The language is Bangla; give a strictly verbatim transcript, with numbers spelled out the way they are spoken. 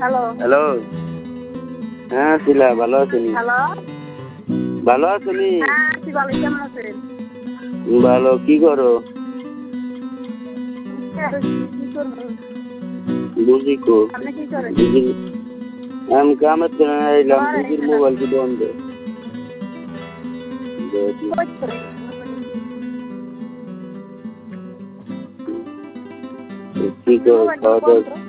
হ্যালো হ্যালো হ্যাঁ শিলা ভালো আছেন? হ্যালো ভালো আছেন? হ্যাঁ আছি ভালো, কেমন আছেন? ভালো। কি করো? কি করবো? বুঝি কো আপনি কি করেন? বুঝি আমি কামের জন্য এলাম। ঘরে বুঝির এখানে মোবাইল কি বন্ধ? কই করেন? কি করো? মোবাইল খাওয়া বন্ধ দাওয়া